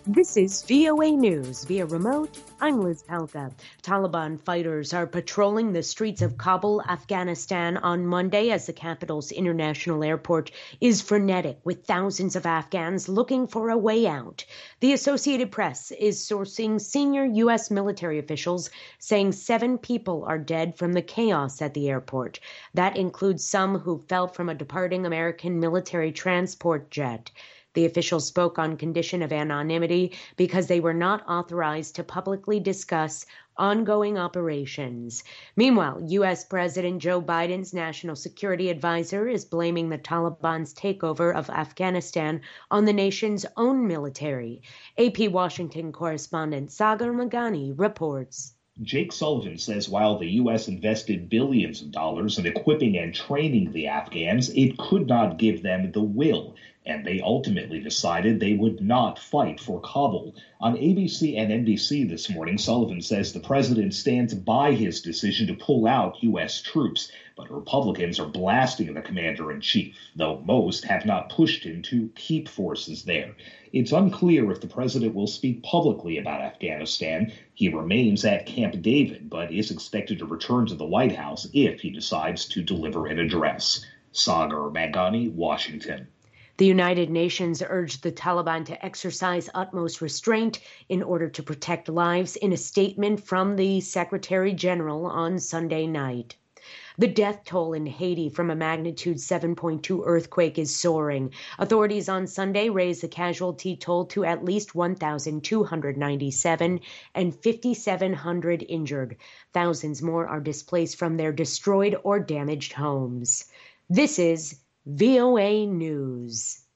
This is VOA News via remote. I'm Liz Palka. Taliban fighters are patrolling the streets of Kabul, Afghanistan on Monday as the capital's international airport is frenetic with thousands of Afghans looking for a way out. The Associated Press is sourcing senior U.S. military officials saying 7 people are dead from the chaos at the airport. That includes some who fell from a departing American military transport jet. The officials spoke on condition of anonymity because they were not authorized to publicly discuss ongoing operations. Meanwhile, U.S. President Joe Biden's national security advisor is blaming the Taliban's takeover of Afghanistan on the nation's own military. AP Washington correspondent Sagar Meghani reports. Jake Sullivan says while the U.S. invested billions of dollars in equipping and training the Afghans, it could not give them the will, and they ultimately decided they would not fight for Kabul. On ABC and NBC this morning, Sullivan says the president stands by his decision to pull out U.S. troops, but Republicans are blasting the commander-in-chief, though most have not pushed him to keep forces there. It's unclear if the president will speak publicly about Afghanistan. He remains at Camp David, but is expected to return to the White House if he decides to deliver an address. Sagar Meghani, Washington. The United Nations urged the Taliban to exercise utmost restraint in order to protect lives in a statement from the Secretary General on Sunday night. The death toll in Haiti from a magnitude 7.2 earthquake is soaring. Authorities on Sunday raised the casualty toll to at least 1,297 and 5,700 injured. Thousands more are displaced from their destroyed or damaged homes. This is VOA News.